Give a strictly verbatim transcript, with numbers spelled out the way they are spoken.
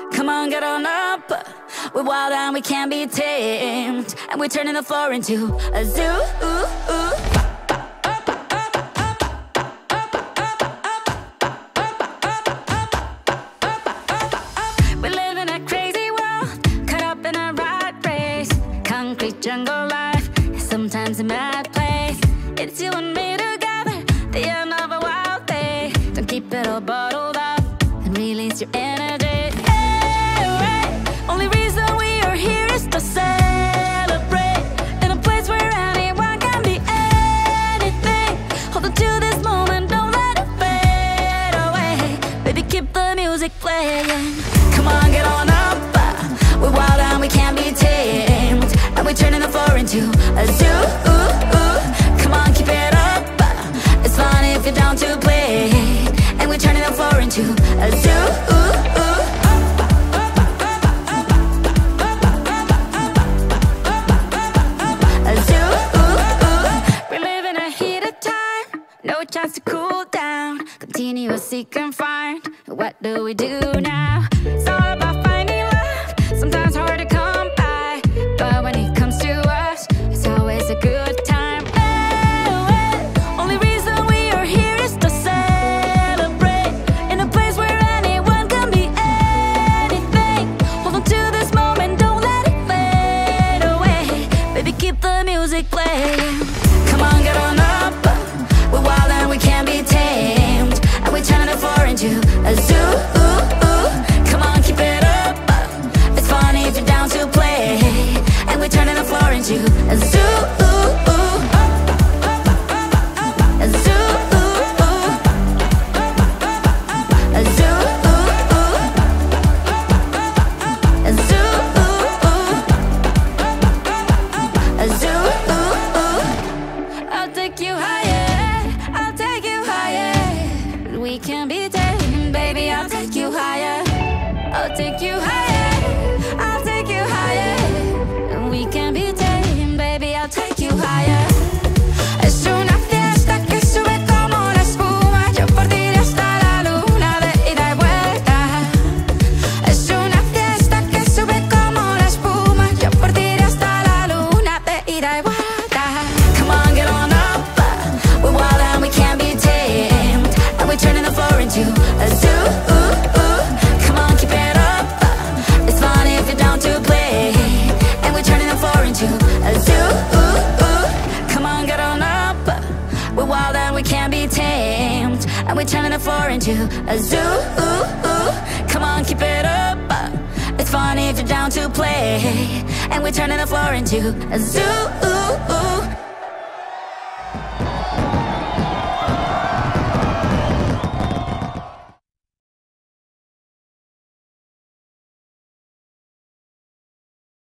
Come on, get on up. We're wild and we can't be tamed, and we're turning the floor into a zoo. Ooh, ooh. We live in a crazy world, caught up in a rat race. Concrete jungle life, sometimes a mad place. It's you and me together, the end of a wild day. Don't keep it all bottled up and release your energy. Hey, right. Only reason we are here is to celebrate, in a place where anyone can be anything. Hold on to this moment, don't let it fade away. Baby, keep the music playing. Come on, get on up. We're wild and we can't be tamed, and we're turning the floor into a zoo. Ooh, ooh. Come on, keep it up. It's fun if you're down to play, and we're turning the floor into a zoo. Ooh, ooh. A zoo. Ooh, ooh. We're living a heated time, no chance to cool down. Continue seek and find. What do we do now? It's all about finding love, sometimes hard to come by, but when it comes to us, it's always a good time. Hey, hey. Only reason we are here is to celebrate, in a place where anyone can be anything. Hold on to this moment, don't let it fade away. Baby, keep the music playing. Come on, get on up. We're wild and we can't be tamed, and we're turning the floor into a zoo. Ooh, ooh. Come on, keep it up. It's funny if you're down to play, and we're turning the floor into a zoo. Ooh, ooh. A zoo. Ooh, ooh. A zoo. Ooh, ooh. A zoo. Ooh, ooh. A zoo. Ooh, ooh. I'll take you higher, I'll take you higher. We can be tamed, baby, I'll take you higher. I'll take you higher, I'll take you higher. We can be tamed, baby, I'll take you higher. Es una fiesta que sube como la espuma. Yo por ti iré hasta la luna de ida y vuelta. Es una fiesta que sube como la espuma. Yo por ti iré hasta la luna de ida y vuelta. Come on, get on up. We're wild and we can't be tamed, and we're turning the floor into a zoo. Ooh, ooh. Come on, keep it up. It's fun if you're down to play, and we're turning the floor into a zoo. Ooh, ooh. Come on, get on up. We're wild and we can't be tamed, and we're turning the floor into a zoo. Ooh, ooh. Come on, keep it up. It's fun if you're down to play, and we're turning the floor into a zoo. Ooh, ooh.